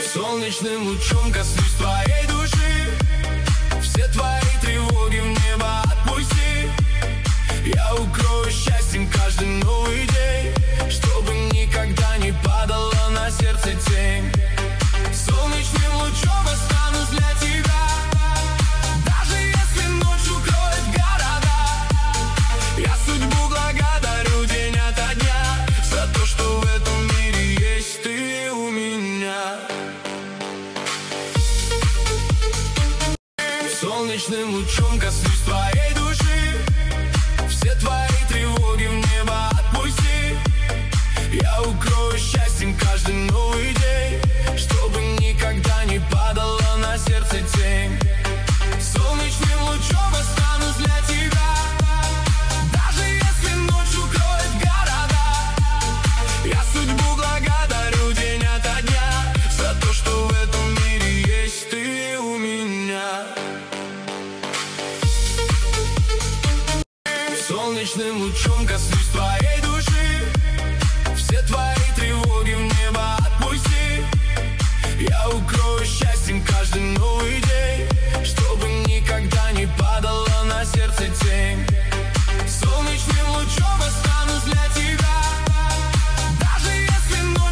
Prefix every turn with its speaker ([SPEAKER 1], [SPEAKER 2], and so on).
[SPEAKER 1] Солнечным лучом коснусь твоей души. Все твои тревоги в небо отпусти. Я укрою счастьем каждый новый день, чтобы никогда не падала на сердце тень. Солнечным лучом останусь для тебя, даже если ночь укроет города. Я судьбу благодарю день ото дня за то, что в этом мире есть ты у меня. Солнечным лучом коснусь твоей души. Все твои тревоги в небо отпусти. Я укрою счастьем каждый новый день, чтобы никогда не падала на сердце тень. Солнечным лучом останусь для тебя, даже если ночь укроет города. Я судьбу благодарю день ото дня за то, что в этом мире есть ты у меня. Солнечным лучом коснусь твоей души. Все твои